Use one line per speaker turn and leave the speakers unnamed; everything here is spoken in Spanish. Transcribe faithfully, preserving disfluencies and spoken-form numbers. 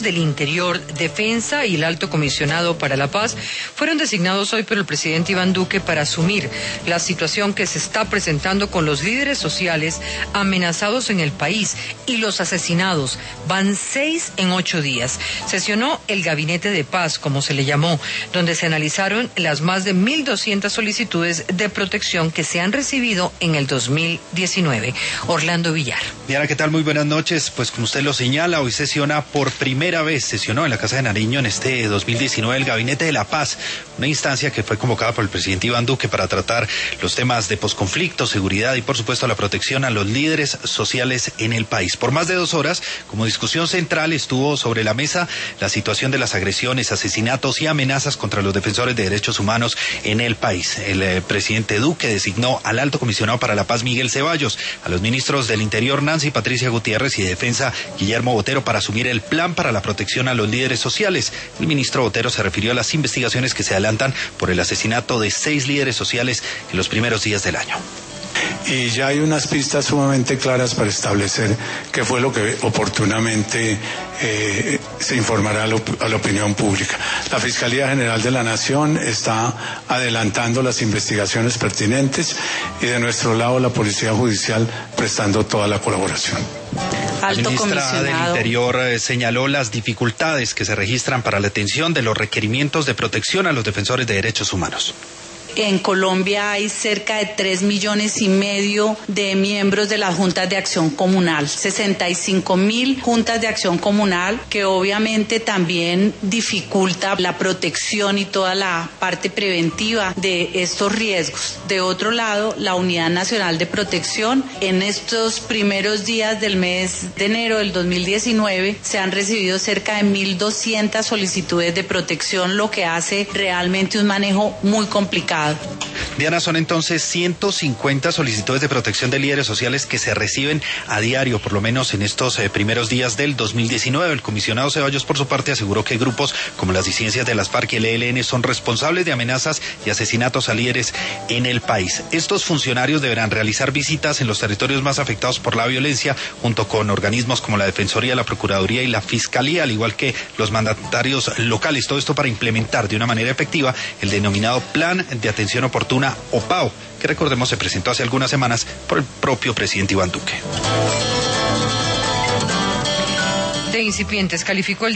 del Interior, Defensa y el Alto Comisionado para la Paz fueron designados hoy por el presidente Iván Duque para asumir la situación que se está presentando con los líderes sociales amenazados en el país y los asesinados. Van seis en ocho días. Sesionó el Gabinete de Paz, como se le llamó, donde se analizaron las más de mil doscientas solicitudes de protección que se han recibido en el dos mil diecinueve. Orlando Villar.
Diana, ¿qué tal? Muy buenas noches. Pues como usted lo señala, hoy sesiona por primera vez, sesionó en la Casa de Nariño en este dos mil diecinueve el Gabinete de la Paz, una instancia que fue convocada por el presidente Iván Duque para tratar los temas de posconflicto, seguridad y por supuesto la protección a los líderes sociales en el país. Por más de dos horas, como discusión central, estuvo sobre la mesa la situación de las agresiones, asesinatos y amenazas contra los defensores de derechos humanos en el país. El eh, presidente Duque designó al Alto Comisionado para la Paz, Miguel Ceballos, a los ministros del Interior, Nancy Patricia Gutiérrez, y de Defensa, Guillermo Botero, para asumir el plan para la protección a los líderes sociales. El ministro Botero se refirió a las investigaciones que se adelantan por el asesinato de seis líderes sociales en los primeros días del año.
Y ya hay unas pistas sumamente claras para establecer qué fue lo que oportunamente eh, se informará a la, a la opinión pública. La Fiscalía General de la Nación está adelantando las investigaciones pertinentes y de nuestro lado la Policía Judicial prestando toda la colaboración.
La ministra del Interior eh, señaló las dificultades que se registran para la atención de los requerimientos de protección a los defensores de derechos humanos.
En Colombia hay cerca de tres millones y medio de miembros de las juntas de acción comunal, sesenta y cinco mil juntas de acción comunal, que obviamente también dificulta la protección y toda la parte preventiva de estos riesgos. De otro lado, la Unidad Nacional de Protección, en estos primeros días del mes de enero del dos mil diecinueve, se han recibido cerca de mil doscientas solicitudes de protección, lo que hace realmente un manejo muy complicado.
Diana, son entonces ciento cincuenta solicitudes de protección de líderes sociales que se reciben a diario, por lo menos en estos eh, primeros días del dos mil diecinueve. El comisionado Ceballos, por su parte, aseguró que grupos como las disidencias de las FARC y el E L N son responsables de amenazas y asesinatos a líderes en el país. Estos funcionarios deberán realizar visitas en los territorios más afectados por la violencia, junto con organismos como la Defensoría, la Procuraduría y la Fiscalía, al igual que los mandatarios locales. Todo esto para implementar de una manera efectiva el denominado Plan de Atención Oportuna, o P A O, que recordemos se presentó hace algunas semanas por el propio presidente Iván Duque.
De incipientes calificó el